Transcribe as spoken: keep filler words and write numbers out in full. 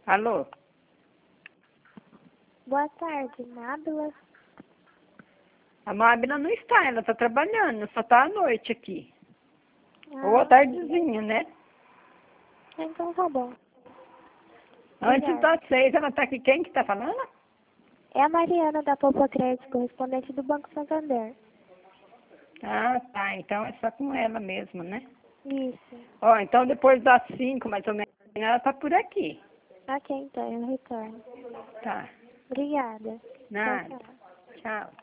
Alô? Boa tarde, Nábila. A Mábila não está, ela está trabalhando, só está à noite aqui. Ah, Ou à tardezinha, né? então tá bom. Antes Obrigada. das seis, ela está aqui. Quem que está falando? É a Mariana da Poupa Crédito, correspondente do Banco Santander. Ah, tá. Então é só com ela mesmo, né? Isso. Ó, então depois das cinco, mais ou menos, ela está por aqui. Ok, então, eu retorno. Tá. Obrigada. Tchau, Nada. tchau. Tchau.